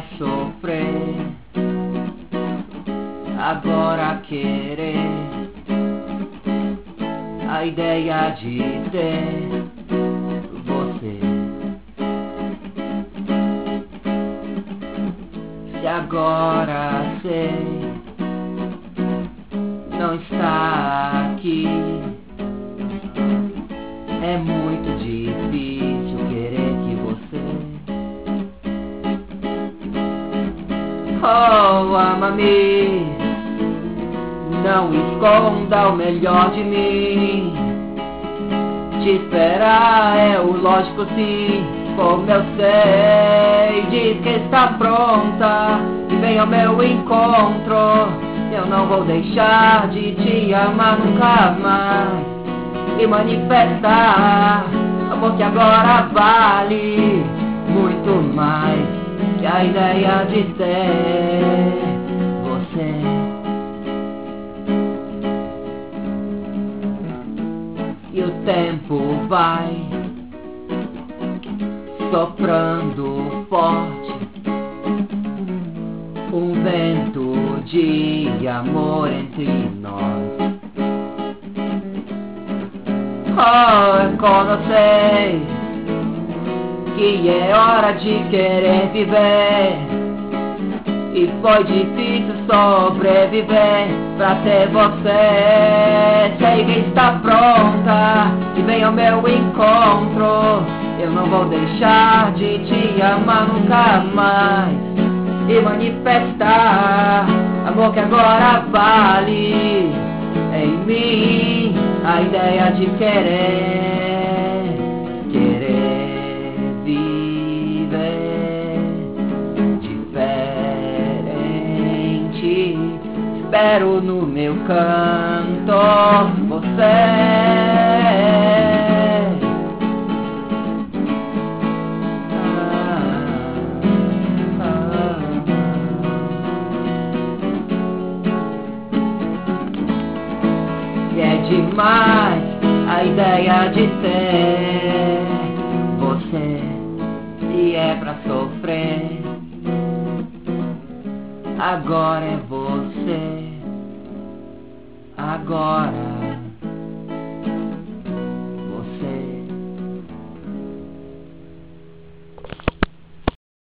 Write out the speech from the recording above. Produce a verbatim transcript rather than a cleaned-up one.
é sofrer, agora querer a ideia de ter você. Se agora sei, não está aqui, é muito difícil querer que você. Oh, ama-me, não esconda o melhor de mim. Te esperar é o lógico sim, como eu sei. Diz que está pronta e vem ao meu encontro. Eu não vou deixar de te amar nunca mais e manifestar amor que agora vale muito mais que a ideia de ter você. E o tempo vai soprando forte, um vento de amor entre nós. Oh, é quando eu sei que é hora de querer viver, e foi difícil sobreviver pra ter você. Sei que está pronta e vem ao meu encontro. Eu não vou deixar de te amar nunca mais e manifestar amor que agora vale em mim a ideia de querer, querer viver diferente. Espero no meu canto você. É demais a ideia de ter você. Se é pra sofrer, agora é você. Agora